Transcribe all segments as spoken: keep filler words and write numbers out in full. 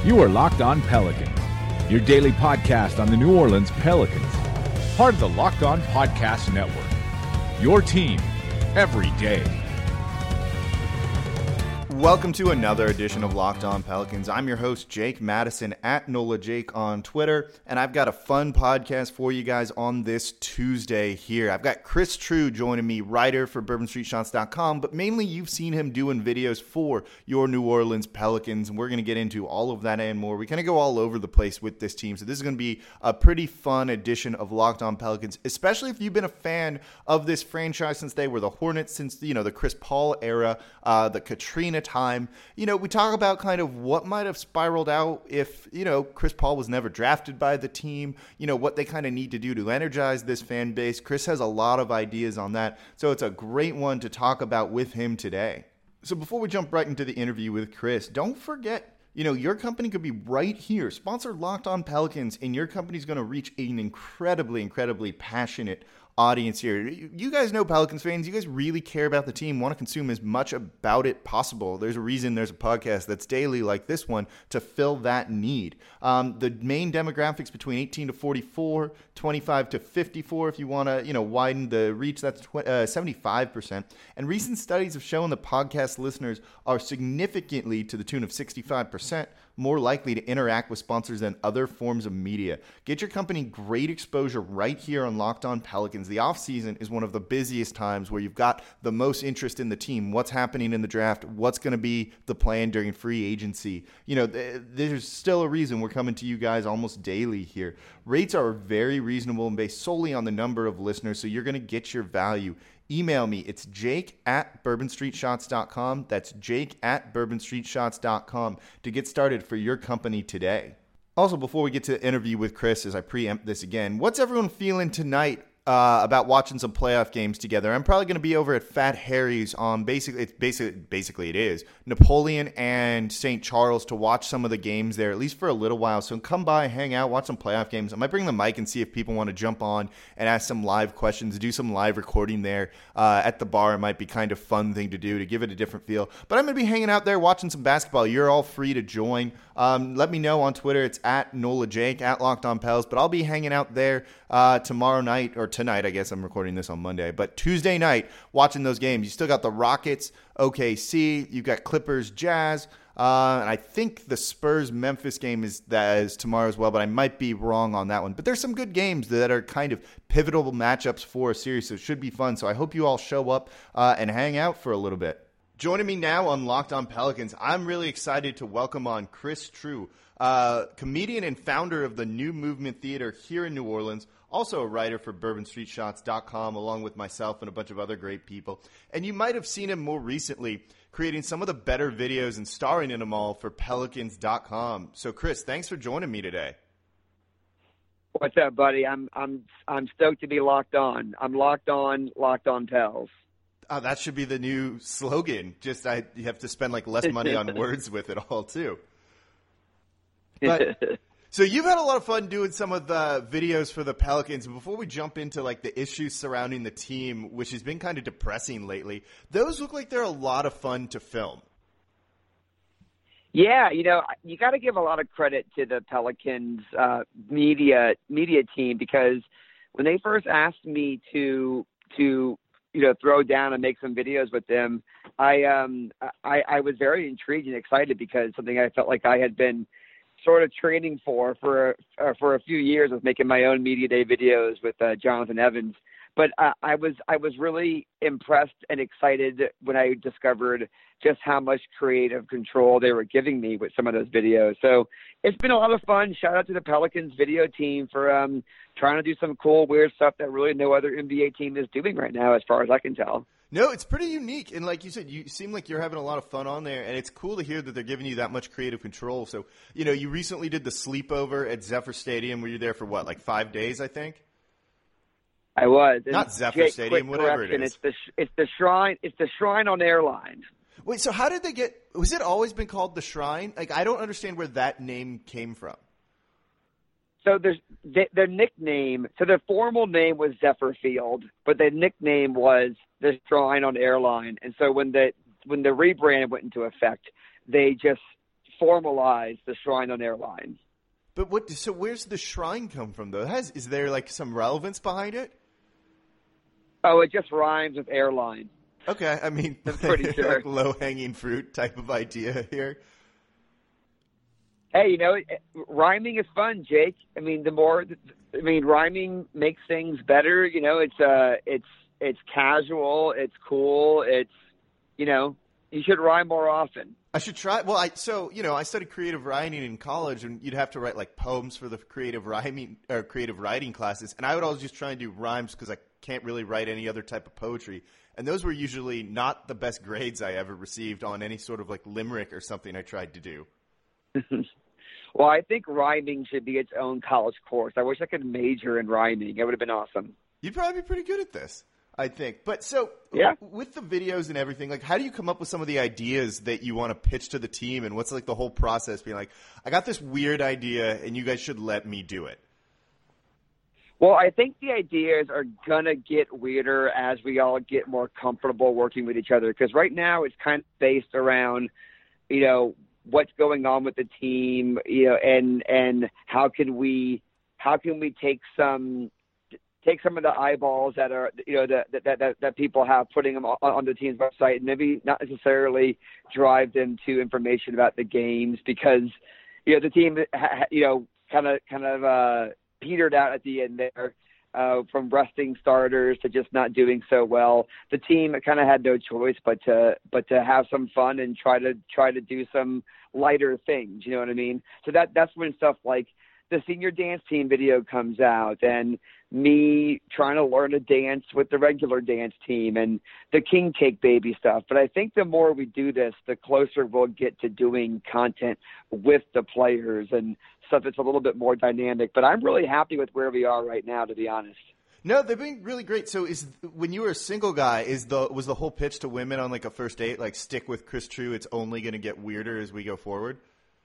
You are Locked On Pelicans, your daily podcast on the New Orleans Pelicans, part of the Locked On Podcast Network, your team every day. Welcome to another edition of Locked On Pelicans. I'm your host, Jake Madison, at Nola Jake on Twitter, and I've got a fun podcast for you guys on this Tuesday here. I've got Chris True joining me, writer for Bourbon Street Shots dot com, but mainly you've seen him doing videos for your New Orleans Pelicans, and we're going to get into all of that and more. We kind of go all over the place with this team, so this is going to be a pretty fun edition of Locked On Pelicans, especially if you've been a fan of this franchise since they were the Hornets, since, you know, the Chris Paul era, uh, the Katrina time. You know, we talk about kind of what might have spiraled out if, you know, Chris Paul was never drafted by the team, you know, what they kind of need to do to energize this fan base. Chris has a lot of ideas on that, so it's a great one to talk about with him today. So before we jump right into the interview with Chris, don't forget, you know, your company could be right here, sponsored Locked On Pelicans, and your company's going to reach an incredibly, incredibly passionate audience here. You guys know Pelicans fans. You guys really care about the team, want to consume as much about it possible. There's a reason there's a podcast that's daily like this one to fill that need. Um, the main demographics between eighteen to forty-four, twenty-five to fifty-four, if you want to, you know, widen the reach, that's tw- uh, seventy-five percent. And recent studies have shown the podcast listeners are significantly to the tune of sixty-five percent more likely to interact with sponsors than other forms of media. Get your company great exposure right here on Locked On Pelicans. The offseason is one of the busiest times where you've got the most interest in the team, what's happening in the draft, what's going to be the plan during free agency. You know, th- there's still a reason we're coming to you guys almost daily here. Rates are very reasonable and based solely on the number of listeners, so you're going to get your value. Email me. It's Jake at Bourbon Street Shots dot com. That's Jake at Bourbon Street Shots dot com to get started for your company today. Also, before we get to the interview with Chris, as I preempt this again, what's everyone feeling tonight uh, about watching some playoff games together? I'm probably going to be over at Fat Harry's on basically, it's basically, basically it is Napoleon and Saint Charles to watch some of the games there, at least for a little while. So come by, hang out, watch some playoff games. I might bring the mic and see if people want to jump on and ask some live questions, do some live recording there uh, at the bar. It might be kind of fun thing to do to give it a different feel. But I'm going to be hanging out there watching some basketball. You're all free to join. Um, let me know on Twitter. It's at Nola Jake, at Locked On Pels. But I'll be hanging out there uh, tomorrow night, or tonight. I guess I'm recording this on Monday. But Tuesday night, watching those games. You still got the Rockets, O K C. You've got Clippers, Jazz. Uh, and I think the Spurs-Memphis game is that is tomorrow as well, but I might be wrong on that one. But there's some good games that are kind of pivotal matchups for a series, so it should be fun. So I hope you all show up uh, and hang out for a little bit. Joining me now on Locked On Pelicans, I'm really excited to welcome on Chris True, uh, comedian and founder of the New Movement Theater here in New Orleans, also a writer for Bourbon Street Shots dot com, along with myself and a bunch of other great people. And you might have seen him more recently creating some of the better videos and starring in them all for Pelicans dot com. So, Chris, thanks for joining me today. What's up, buddy? I'm I'm I'm stoked to be locked on. I'm locked on, locked on Pels. Oh, that should be the new slogan. Just I, you have to spend like less money on words with it all too. But so you've had a lot of fun doing some of the videos for the Pelicans. Before we jump into like the issues surrounding the team, which has been kind of depressing lately, those look like they're a lot of fun to film. Yeah, you know, you got to give a lot of credit to the Pelicans uh, media media team, because when they first asked me to to you know, throw down and make some videos with them, I, um, I, I was very intrigued and excited, because something I felt like I had been sort of training for, for, uh, for a few years, was making my own media day videos with uh, Jonathan Evans. But uh, I was, I was really impressed and excited when I discovered just how much creative control they were giving me with some of those videos. So it's been a lot of fun. Shout out to the Pelicans video team for um, trying to do some cool, weird stuff that really no other N B A team is doing right now, as far as I can tell. No, it's pretty unique. And like you said, you seem like you're having a lot of fun on there, and it's cool to hear that they're giving you that much creative control. So, you know, you recently did the sleepover at Zephyr Stadium, where you're there for what, like five days, I think? I was. Not Zephyr Jake, Stadium, whatever it is. It's the, it's the Shrine, it's the Shrine on Airline. Wait, so how did they get – was it always been called the Shrine? Like, I don't understand where that name came from. So there's the, their nickname. So their formal name was Zephyr Field, but their nickname was the Shrine on Airline. And so when the when the rebrand went into effect, they just formalize the Shrine on Airline. But what? So where's the shrine come from, though? Has is there like some relevance behind it? Oh, it just rhymes with airline. Okay, I mean, I'm pretty sure. Like low-hanging fruit type of idea here. Hey, you know, rhyming is fun, Jake. I mean, the more, I mean, rhyming makes things better. You know, it's uh, it's it's casual, it's cool, it's, you know, you should rhyme more often. I should try. Well, I so you know, I studied creative writing in college, and you'd have to write like poems for the creative rhyming or creative writing classes, and I would always just try and do rhymes because I can't really write any other type of poetry, and those were usually not the best grades I ever received on any sort of like limerick or something I tried to do. Well, I think rhyming should be its own college course. I wish I could major in rhyming. It would have been awesome. You'd probably be pretty good at this, I think. But so yeah. with the videos and everything, like how do you come up with some of the ideas that you want to pitch to the team, and what's like the whole process being like, I got this weird idea and you guys should let me do it? Well, I think the ideas are going to get weirder as we all get more comfortable working with each other, because right now it's kind of based around, you know, what's going on with the team, you know, and and how can we how can we take some take some of the eyeballs that are, you know, that that that, that people have, putting them on, on the team's website, and maybe not necessarily drive them to information about the games, because, you know, the team, you know, kind of kind of uh, petered out at the end there. Uh, from resting starters to just not doing so well, the team kind of had no choice but to but to have some fun and try to try to do some lighter things. You know what I mean? So that that's when stuff like the senior dance team video comes out, and me trying to learn to dance with the regular dance team, and the King Cake Baby stuff. But I think the more we do this, the closer we'll get to doing content with the players and stuff that's a little bit more dynamic. But I'm really happy with where we are right now, to be honest. No, they've been really great. So is when you were a single guy, is the was the whole pitch to women on like a first date, like stick with Chris True, it's only going to get weirder as we go forward?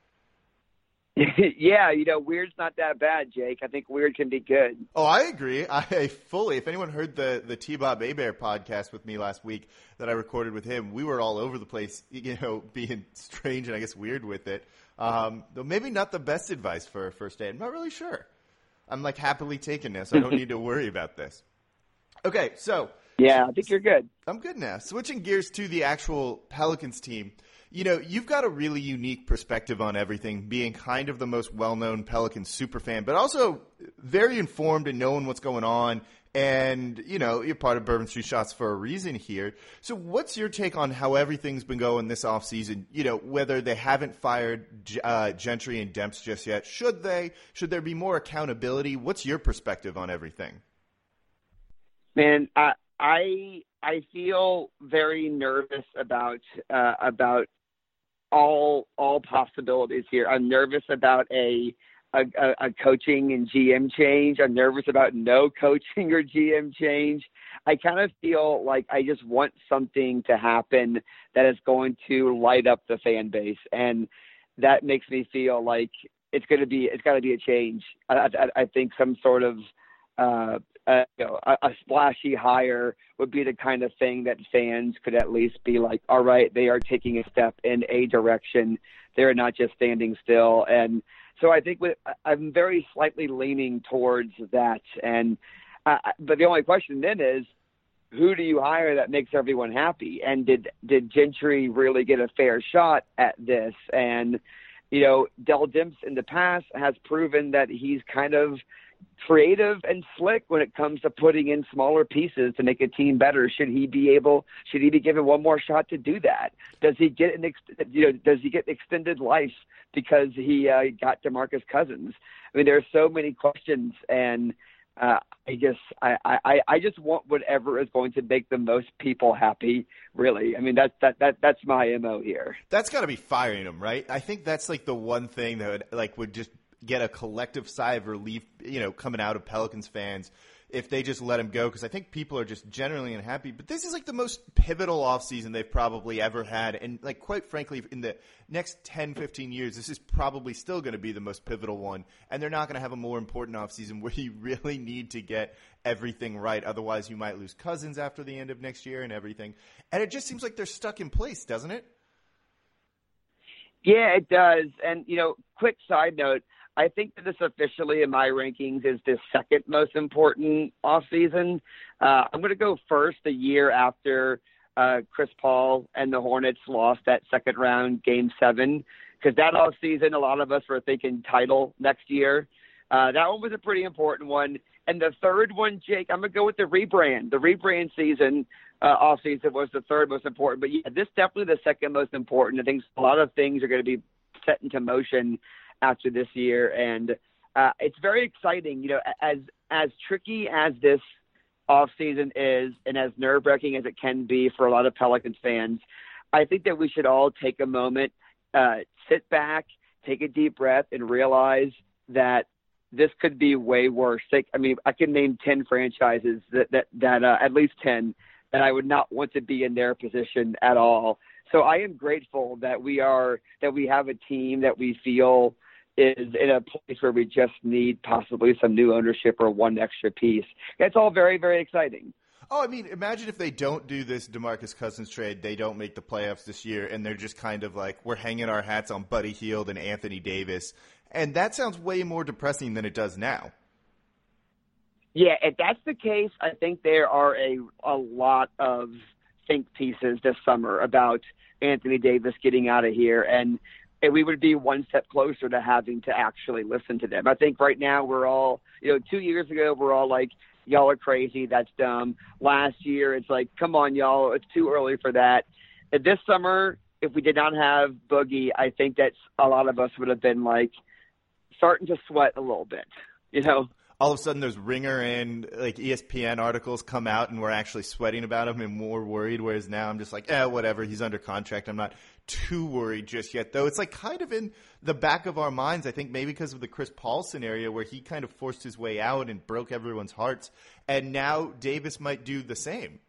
Yeah, you know, weird's not that bad, Jake. I think weird can be good. Oh, I agree. I fully. If anyone heard the the T-Bob Abear podcast with me last week that I recorded with him, we were all over the place, you know, being strange and I guess weird with it. Um, though maybe not the best advice for a first date. I'm not really sure. I'm like happily taking this. I don't need to worry about this. Okay, so. Yeah, I think you're good. I'm good now. Switching gears to the actual Pelicans team. You know, you've got a really unique perspective on everything, being kind of the most well-known Pelicans superfan, but also very informed and knowing what's going on. And, you know, you're part of Bourbon Street Shots for a reason here. So what's your take on how everything's been going this offseason? You know, whether they haven't fired uh, Gentry and Demps just yet. Should they? Should there be more accountability? What's your perspective on everything? Man, I I, I feel very nervous about uh, about all all possibilities here. I'm nervous about a A, a coaching and G M change. I'm nervous about no coaching or G M change. I kind of feel like I just want something to happen that is going to light up the fan base, and that makes me feel like it's going to be it's got to be a change. I, I, I think some sort of uh, uh, you know, a, a splashy hire would be the kind of thing that fans could at least be like, all right, they are taking a step in a direction. They're not just standing still. And so I think with, I'm very slightly leaning towards that. And uh, but the only question then is, who do you hire that makes everyone happy? And did did Gentry really get a fair shot at this? And, you know, Dell Demps in the past has proven that he's kind of creative and slick when it comes to putting in smaller pieces to make a team better. Should he be able, should he be given one more shot to do that? Does he get an, ex, you know, does he get extended life because he uh, got DeMarcus Cousins? I mean, there are so many questions, and uh, I just, I, I, I just want whatever is going to make the most people happy. Really, I mean, that's that that that's my M O here. That's got to be firing him, right? I think that's like the one thing that would, like would just get a collective sigh of relief, you know, coming out of Pelicans fans if they just let him go, because I think people are just generally unhappy. But this is like the most pivotal offseason they've probably ever had. And like, quite frankly, in the next ten, fifteen years, this is probably still going to be the most pivotal one. And they're not going to have a more important offseason where you really need to get everything right. Otherwise, you might lose Cousins after the end of next year and everything. And it just seems like they're stuck in place, doesn't it? Yeah, it does. And, you know, quick side note, I think that this officially in my rankings is the second most important offseason. Uh, I'm going to go first a year after uh, Chris Paul and the Hornets lost that second round game seven, because that offseason, a lot of us were thinking title next year. Uh, that one was a pretty important one. And the third one, Jake, I'm going to go with the rebrand. The rebrand season, uh, offseason was the third most important. But, yeah, this is definitely the second most important. I think a lot of things are going to be set into motion after this year. And uh, it's very exciting. You know, as as tricky as this offseason is and as nerve-wracking as it can be for a lot of Pelicans fans, I think that we should all take a moment, uh, sit back, take a deep breath, and realize that this could be way worse. Like, I mean, I can name ten franchises that that, that uh, at least ten that I would not want to be in their position at all. So I am grateful that we are that we have a team that we feel is in a place where we just need possibly some new ownership or one extra piece. It's all very, very exciting. Oh, I mean, imagine if they don't do this DeMarcus Cousins trade, they don't make the playoffs this year, and they're just kind of like, we're hanging our hats on Buddy Hield and Anthony Davis. And that sounds way more depressing than it does now. Yeah, if that's the case, I think there are a a lot of think pieces this summer about Anthony Davis getting out of here, and, and we would be one step closer to having to actually listen to them. I think right now we're all, you know, two years ago we're all like, y'all are crazy, that's dumb. Last year it's like, come on, y'all, it's too early for that. And this summer, if we did not have Boogie, I think that a lot of us would have been like starting to sweat a little bit, you know? All of a sudden there's Ringer and like E S P N articles come out and we're actually sweating about him and more worried, whereas now I'm just like, eh, whatever, he's under contract. I'm not too worried just yet, though. It's like kind of in the back of our minds, I think maybe because of the Chris Paul scenario where he kind of forced his way out and broke everyone's hearts, and now Davis might do the same.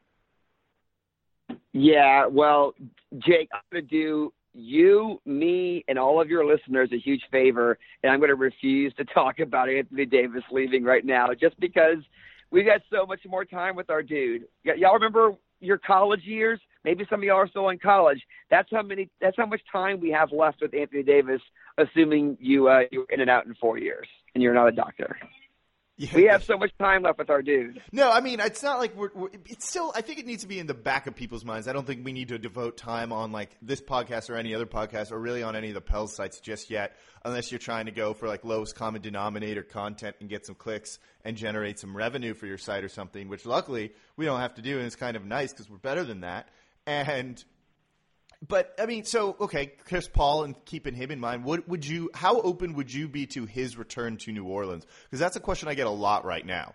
Yeah, well, Jake, I'm going to do you, me, and all of your listeners a huge favor, and I'm going to refuse to talk about Anthony Davis leaving right now just because we've got so much more time with our dude. Y- y'all remember your college years? Maybe some of y'all are still in college. That's how many. That's how much time we have left with Anthony Davis, assuming you uh, you're in and out in four years and you're not a doctor. Yeah. We have so much time left with our dude. No, I mean, it's not like we're, we're – it's still – I think it needs to be in the back of people's minds. I don't think we need to devote time on, like, this podcast or any other podcast or really on any of the Pels sites just yet unless you're trying to go for, like, lowest common denominator content and get some clicks and generate some revenue for your site or something, which luckily we don't have to do, and it's kind of nice because we're better than that. And – but, I mean, so, okay, Chris Paul and keeping him in mind, what would you, how open would you be to his return to New Orleans? Because that's a question I get a lot right now.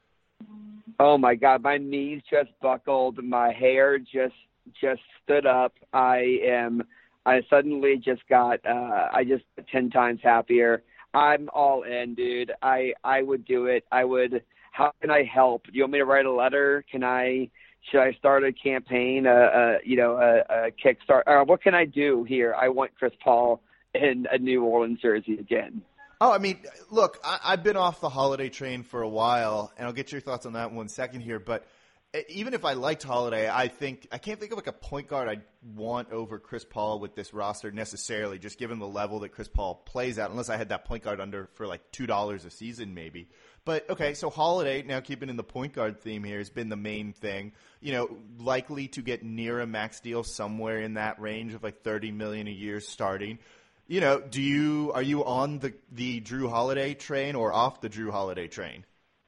Oh, my God. My knees just buckled. My hair just just stood up. I am, I suddenly just got, uh, I just ten times happier. I'm all in, dude. I, I would do it. I would, how can I help? Do you want me to write a letter? Can I... Should I start a campaign, a, a you know, a, a Kickstart? Or what can I do here? I want Chris Paul in a New Orleans jersey again. Oh, I mean, look, I, I've been off the Holiday train for a while, and I'll get your thoughts on that in one second here. But even if I liked Holiday, I think I can't think of like a point guard I'd want over Chris Paul with this roster necessarily, just given the level that Chris Paul plays at, unless I had that point guard under for like two dollars a season maybe. But, okay, so Holiday, now keeping in the point guard theme here, has been the main thing. You know, likely to get near a max deal somewhere in that range of like thirty million dollars a year starting. You know, do you are you on the, the Drew Holiday train or off the Drew Holiday train?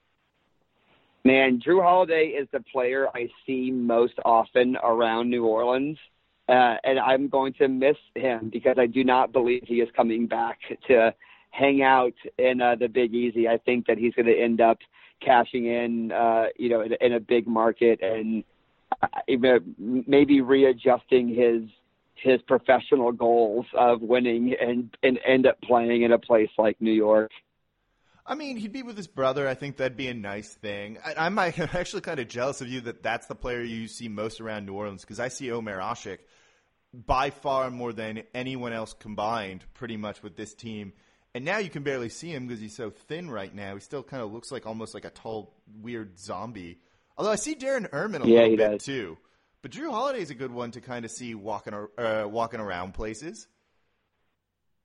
Man, Drew Holiday is the player I see most often around New Orleans, uh, and I'm going to miss him because I do not believe he is coming back to hang out in uh, the Big Easy. I think that he's going to end up cashing in, uh, you know, in, in a big market and uh, maybe readjusting his his professional goals of winning and, and end up playing in a place like New York. I mean, he'd be with his brother. I think that'd be a nice thing. I, I'm actually kind of jealous of you that that's the player you see most around New Orleans because I see Omer Asik by far more than anyone else combined pretty much with this team. And now you can barely see him because he's so thin right now. He still kind of looks like almost like a tall, weird zombie. Although I see Darren Erman a yeah, little bit does. too. But Drew Holiday's a good one to kind of see walking uh, walking around places.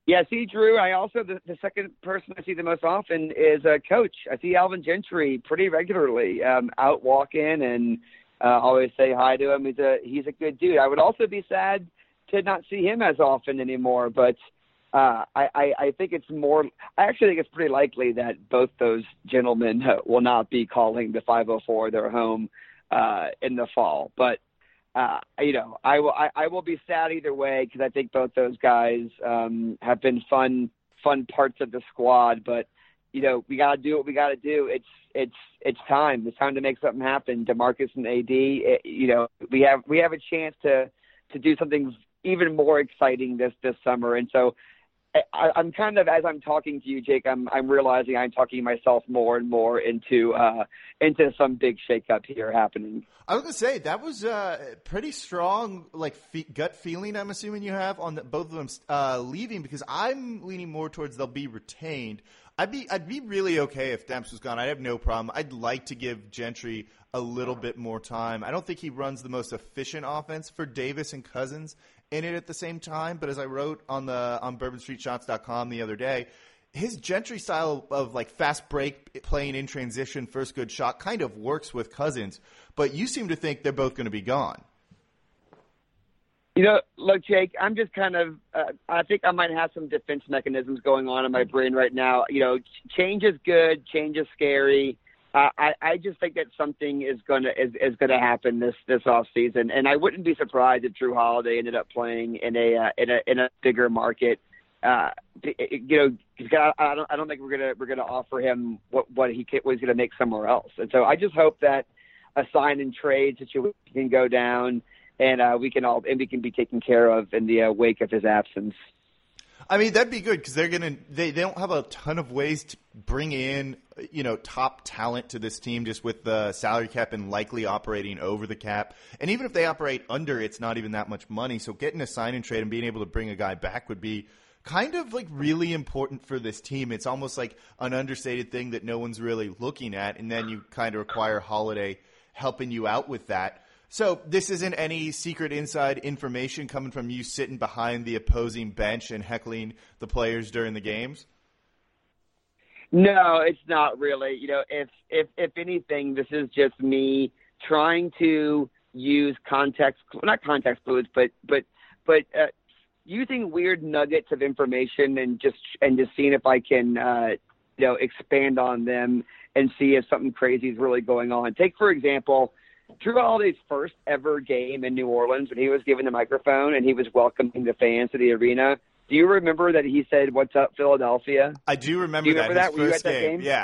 Yeah, see, Drew, I also, the, the second person I see the most often is a coach. I see Alvin Gentry pretty regularly, um, out walking and uh, always say hi to him. He's a, he's a good dude. I would also be sad to not see him as often anymore, but uh, I, I, I think it's more, I actually think it's pretty likely that both those gentlemen will not be calling the five oh four their home uh, in the fall. But Uh, you know, I will. I, I will be sad either way because I think both those guys um, have been fun, fun parts of the squad. But you know, we got to do what we got to do. It's it's it's time. It's time to make something happen. DeMarcus and A D. It, you know, we have we have a chance to to do something even more exciting this this summer. And so, I, I'm kind of, as I'm talking to you, Jake, I'm I'm realizing I'm talking myself more and more into uh, into some big shakeup here happening. I was gonna say that was uh, pretty strong, like fe- gut feeling. I'm assuming you have on the, both of them uh, leaving, because I'm leaning more towards they'll be retained. I'd be I'd be really okay if Demps was gone. I'd have no problem. I'd like to give Gentry a little bit more time. I don't think he runs the most efficient offense for Davis and Cousins in it at the same time. But as I wrote on the on bourbon street shots dot com the other day, his Gentry style of like fast break, playing in transition, first good shot kind of works with Cousins. But you seem to think they're both going to be gone. You know, look, Jake, I'm just kind of, uh, I think I might have some defense mechanisms going on in my brain right now. You know, change is good, change is scary. Uh, I, I just think that something is going to is, is going to happen this this off season, and I wouldn't be surprised if Drew Holiday ended up playing in a uh, in a in a bigger market. Uh, you know, I, I don't I don't think we're gonna we're gonna offer him what what he was going to make somewhere else, and so I just hope that a sign and trade situation can go down, and uh, we can all and we can be taken care of in the uh, wake of his absence. I mean, that'd be good because they're gonna they, they don't have a ton of ways to bring in, you know, top talent to this team just with the salary cap and likely operating over the cap. And even if they operate under, it's not even that much money. So getting a sign and trade and being able to bring a guy back would be kind of like really important for this team. It's almost like an understated thing that no one's really looking at, and then you kind of require Holiday helping you out with that. So this isn't any secret inside information coming from you sitting behind the opposing bench and heckling the players during the games? No, it's not really. You know, if if if anything, this is just me trying to use context, not context clues, but but but uh, using weird nuggets of information and just and just seeing if I can uh, you know expand on them and see if something crazy is really going on. Take for example, Drew Holiday's first ever game in New Orleans when he was given the microphone and he was welcoming the fans to the arena. Do you remember that he said, "What's up, Philadelphia"? I do remember, do you remember that. that. Were you at that game. game? Yeah.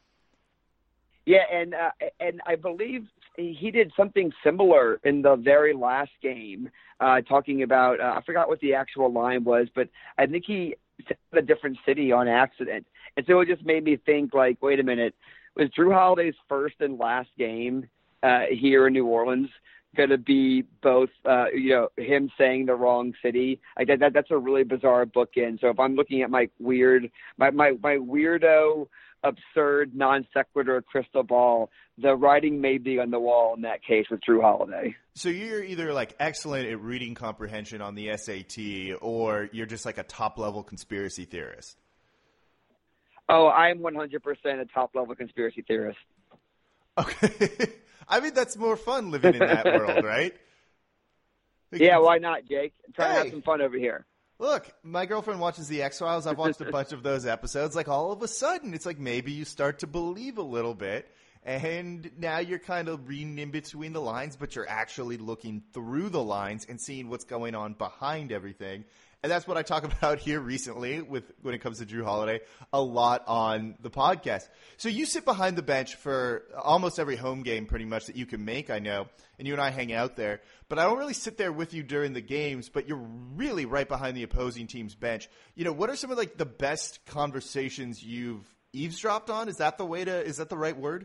Yeah, and uh, and I believe he did something similar in the very last game, uh, talking about uh, I forgot what the actual line was, but I think he said a different city on accident, and so it just made me think, like, wait a minute, was Drew Holiday's first and last game uh, here in New Orleans going to be both, uh, you know, him saying the wrong city? Like that, that, that's a really bizarre bookend. So if I'm looking at my weird, my, my, my weirdo, absurd, non sequitur crystal ball, the writing may be on the wall in that case with Drew Holiday. So you're either like excellent at reading comprehension on the S A T, or you're just like a top level conspiracy theorist. Oh, I'm one hundred percent a top level conspiracy theorist. Okay. I mean, that's more fun living in that world, right? Because, yeah, why not, Jake? I'm trying hey, to have some fun over here. Look, my girlfriend watches the X-Files. I've watched a bunch of those episodes. Like, all of a sudden, it's like maybe you start to believe a little bit, and now you're kind of reading in between the lines, but you're actually looking through the lines and seeing what's going on behind everything. And that's what I talk about here recently with when it comes to Drew Holiday, a lot on the podcast. So you sit behind the bench for almost every home game pretty much that you can make, I know, and you and I hang out there. But I don't really sit there with you during the games, but you're really right behind the opposing team's bench. You know, what are some of like the best conversations you've eavesdropped on? Is that the way to, is that the right word?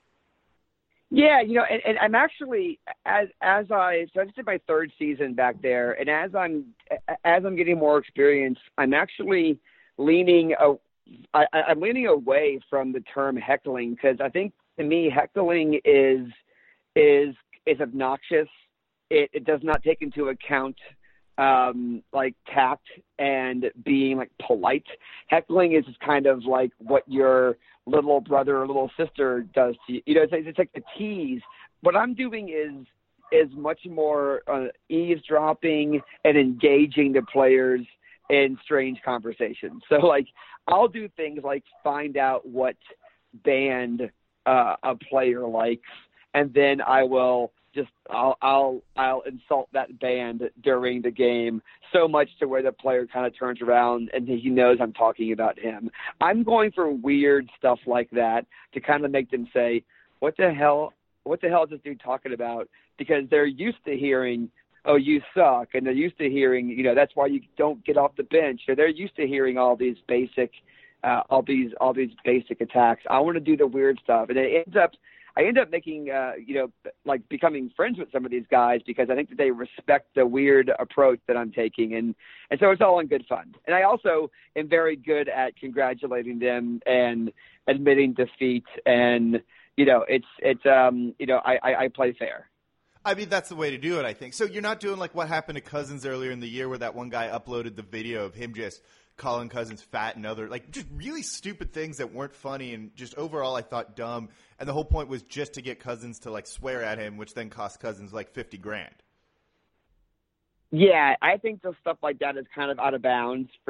Yeah, you know, and, and I'm actually as as I so I just did my third season back there, and as I'm as I'm getting more experience, I'm actually leaning a, I, I'm leaning away from the term heckling, because I think to me heckling is is is obnoxious. It, it does not take into account um, like tact and being like polite. Heckling is just kind of like what your little brother or little sister does to you. You know, it's, it's like a tease. What I'm doing is is much more uh, eavesdropping and engaging the players in strange conversations. So, like, I'll do things like find out what band uh, a player likes, and then I will just I'll I'll I'll insult that band during the game so much to where the player kind of turns around and he knows I'm talking about him. I'm going for weird stuff like that to kind of make them say, "What the hell? What the hell is this dude talking about?" Because they're used to hearing, "Oh, you suck," and they're used to hearing, you know, that's why you don't get off the bench. Or they're used to hearing all these basic, uh, all these all these basic attacks. I want to do the weird stuff, and it ends up. I end up making, uh, you know, like becoming friends with some of these guys because I think that they respect the weird approach that I'm taking. And, and so it's all in good fun. And I also am very good at congratulating them and admitting defeat. And, you know, it's, it's um, you know, I, I, I play fair. I mean, that's the way to do it, I think. So you're not doing like what happened to Cousins earlier in the year where that one guy uploaded the video of him just calling Cousins fat and other, like, just really stupid things that weren't funny and just overall I thought dumb. And the whole point was just to get Cousins to, like, swear at him, which then cost Cousins, like, fifty grand. Yeah, I think the stuff like that is kind of out of bounds